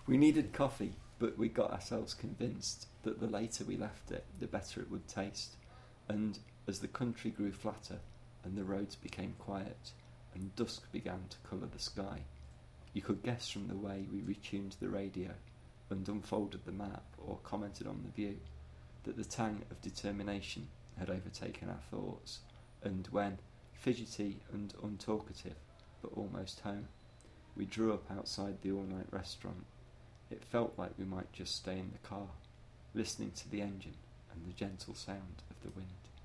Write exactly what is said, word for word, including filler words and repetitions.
We needed coffee, but we got ourselves convinced that the later we left it, the better it would taste. And as the country grew flatter and the roads became quiet and dusk began to colour the sky, you could guess from the way we retuned the radio and unfolded the map or commented on the view that the tang of determination had overtaken our thoughts, and when, fidgety and untalkative, but almost home, we drew up outside the all-night restaurant, it felt like we might just stay in the car, listening to the engine and the gentle sound of the wind.